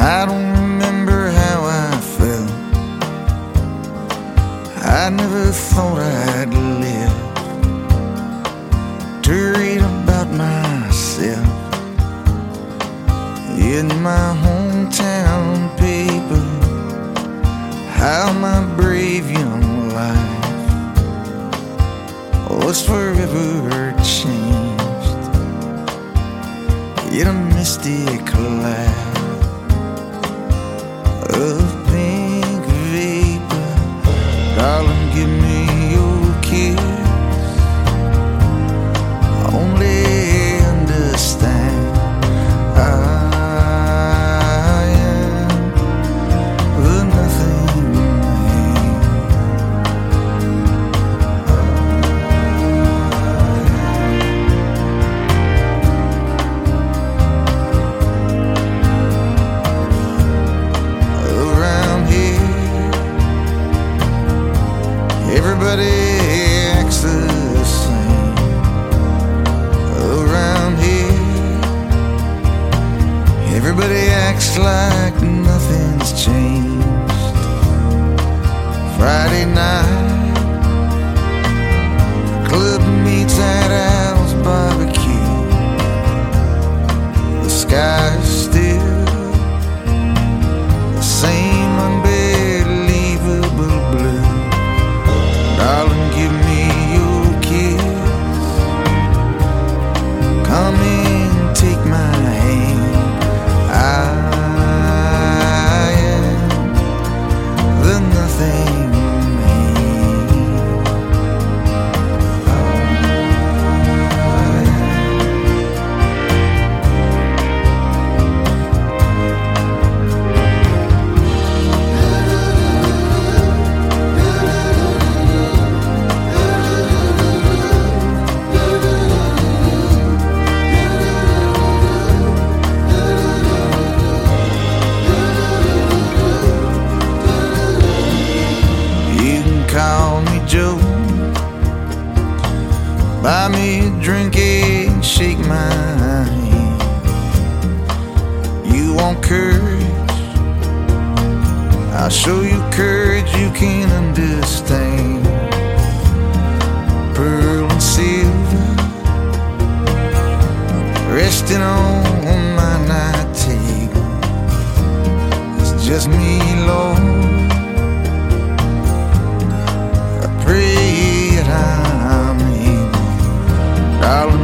I don't remember how I felt. I never thought I'd live to read about myself in my hometown paper, how my brave young life was forever changed in a mystic cloud of pink vapor. Darling, give me your kiss. Only understand I am the nothing man. Around here, everybody acts the same. Around here, everybody acts like nothing's changed. Friday night, club meets at Al's barbecue. The sky's still the same unbelievable blue. Darling, give me your kiss. Come and take my hand. I am the nothing man. You can call me Joe, buy me a drink and shake my hand. You want courage? I'll show you courage you can't understand. Pearl and silver resting on my night table. It's just me, Lord. I pray that I'm able. Darling,